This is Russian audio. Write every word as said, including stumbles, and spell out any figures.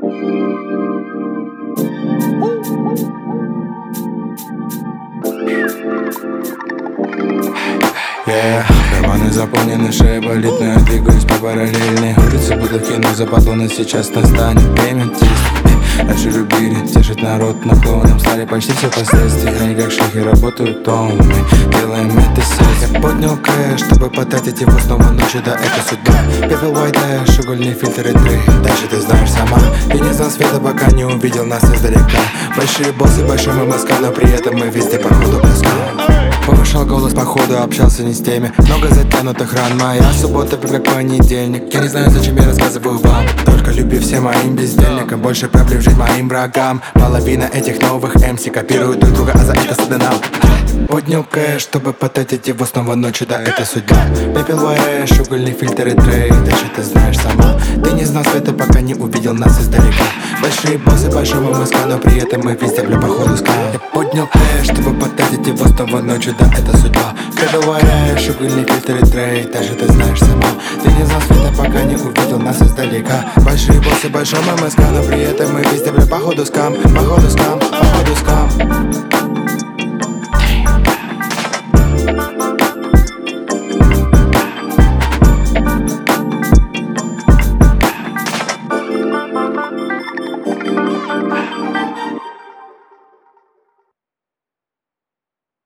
Yeah. Карманы заполнены, шея болит, но я двигаюсь по параллельной улице, будто в кино западло, но сейчас настанет время действий. Раньше любили тешить народ наклоном, стали почти все последствия. Они как шейхи работают, то мы делаем это сеть. Я поднял кэш, чтобы потратить его снова ночью, да это судьба. Пепел white ash, угольные фильтры трей. Дальше ты знаешь сама. Я не знал света, пока не увидел нас издалека. Большие боссы, большой мы мозга, но при этом мы везде походу близко. Повышал голос походу, общался не с теми. Много затянутых ран, моя суббота как понедельник. Я не знаю, зачем я рассказываю вам. Только любви всем моим бездельникам, больше проблем жить моим врагам. Половина этих новых эм си копируют друг друга, а за это стыдно нам. Поднял кэш, чтобы потратить его снова ночью, да это судьба. Пепел white, угольный фильтр и трей. Дальше ты знаешь сама. Ты не знал света, пока не увидел нас издалека. Большие боссы, большого мозга, но при этом мы везде бля походу скал. Я поднял кэш, чтобы потратить его снова ночью, да это судьба. Пепел white, угольный фильтр и трей. Дальше ты знаешь сама. Ты не знал света, пока не увидел нас издалека. Большие боссы, большого мозга, но при этом мы везде бля походу скам. Походу скам, походу скам.